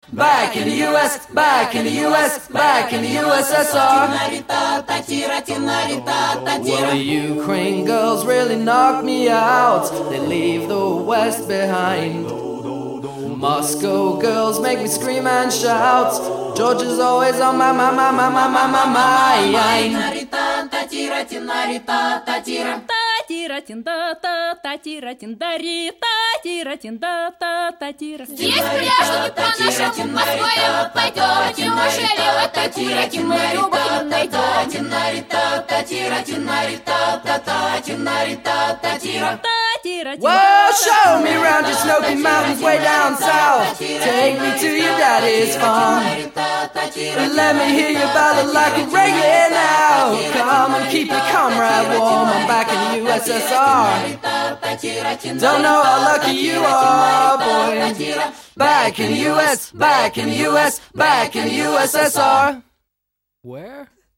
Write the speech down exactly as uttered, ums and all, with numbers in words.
Back in the U S, back in the U S, back in the U S S R. Well, the Ukraine girls really knock me out. They leave the West behind. Moscow girls make me scream and shout. Georgia's always on my, my, my, my, my, my, my mind. Здесь пляшут по-нашему Москвой пойдет. Неужели вот татира, мы любовь найдем? Well, show me around your Snowy Mountains way down south. Take me to your daddy's farm. Let me hear you ballad like a reggae now. Come and keep your comrade warm. I'm back in the U S S R. Don't know how lucky you are, boy. Back in the U S, back in the U S, back in the U S S R. Where?